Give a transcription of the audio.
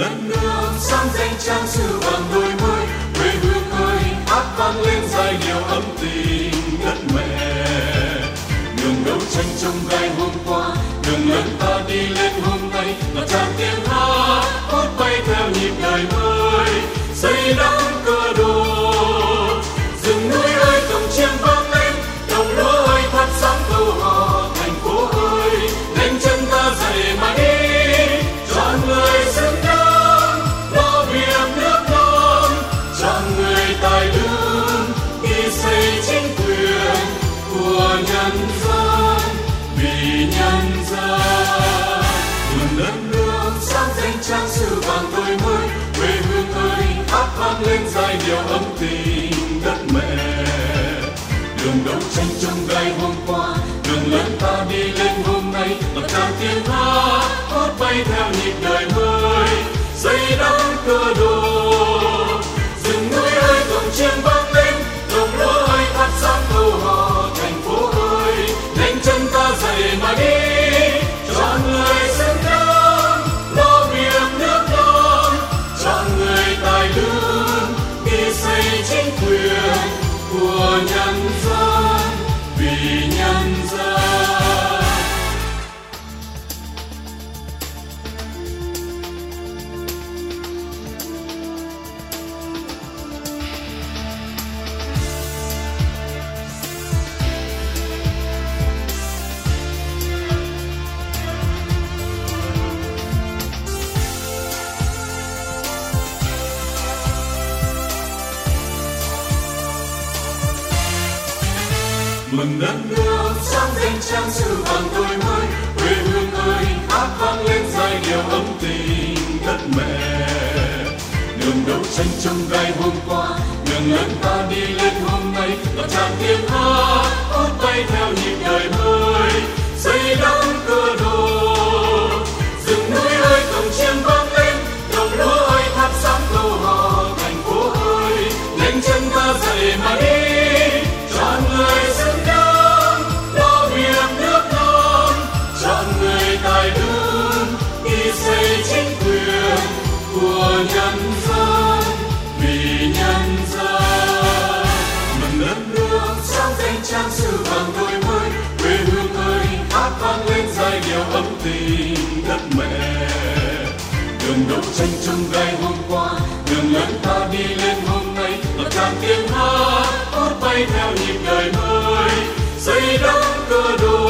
đất nước sáng danh trang sử bằng đôi mươi. Quê hương ơi hát vang lên giai điệu ấm tình đất mẹ. Đường đấu tranh trong gai hôm qua, đường lớn ta đi lên hôm nay, là tràn tiếng hát hốt bay theo nhịp đời mới. Xây đắp cơ đồ, rừng núi ơi cổng chiêng vang lên, đồng lúa ơi thắp sáng câu hò. Thành phố ơi nhanh chân ta dậy mà đi, chọn người xứng đáng lo việc nước non, chọn người tài lương khi xây chính quyền của nhân dân, vì nhân dân. Nguồn đất nước sáng danh trang sử vàng đôi mươi. Quê hương ơi hát vang lên giai điệu ấm tình đất mẹ. Đường đấu tranh trong gai hôm qua, đường lớn ta đi lên hôm nay, là tràn tiếng hát hốt bay theo nhịp đời mới. Xây đắp cơ đồ, rừng núi ơi cổng chiêng vang lên, đồng lúa ơi thắp sáng câu hò. Thành phố ơi nhanh chân ta dậy mà đi, chọn người xứng đáng lo việc nước non, chọn người tài lương khi xây chính quyền của nhân dân, vì nhân dân. Mừng đất nước sáng danh trang sử vàng đôi mươi. Quê hương ơi hát vang lên giai điệu ấm tình đất mẹ. Đường đấu tranh trong gai hôm qua, đường lớn ta đi lên hôm nay, là tràn tiếng hát hốt bay theo nhịp đời mới. Xây đắp cơ đồ, rừng núi ơi cổng chiêng vang lên, đồng lúa ơi thắp sáng câu hò. Thành phố ơi nhanh chân ta dậy mà đi, chọn người xứng đáng lo việc nước non, chọn người tài lương khi xây chính quyền của nhân dân, vì nhân dân. Mừng đất nước sáng danh trang sử vàng đôi mươi. Quê hương ơi hát vang lên giai điệu ấm tình đất mẹ. Đường đấu tranh trong gai hôm qua, đường lớn ta đi lên hôm nay, là tràn tiếng hát hốt bay theo nhịp đời mới. Xây đắp cơ đồ,